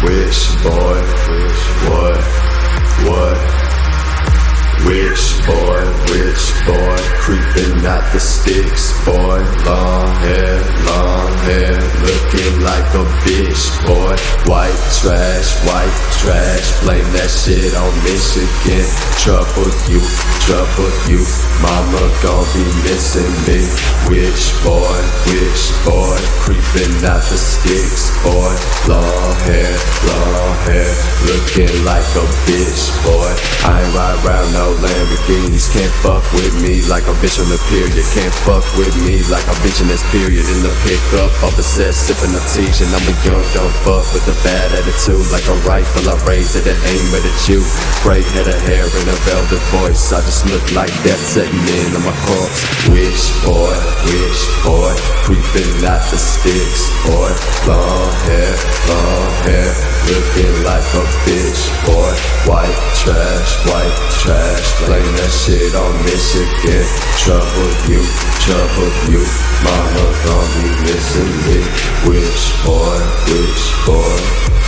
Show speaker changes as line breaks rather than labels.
Which boy, what? Which boy, creeping out the sticks, boy. Long hair, looking like a bitch, boy. White trash, blame that shit on Michigan. Trouble you, mama gon' be missing me. Which boy, creeping out the sticks, boy. Long hair, looking like a bitch, boy. I ain't ride around no Lamborghinis, can't fuck with me like a bitch on the period. Can't fuck with me like a bitch in this period. In the pickup, all possessed, sipping a teach, and I'm a young, don't fuck with a bad attitude. Like a rifle, I raise it and aim it at you. Gray head of hair and a velvet voice, I just look like death setting in on my corpse. Which boy, creeping out the sticks, boy. Long hair, looking like a bitch, boy. White trash, blame that shit on Michigan. Trouble you, mama gon' be missing me. Which boy?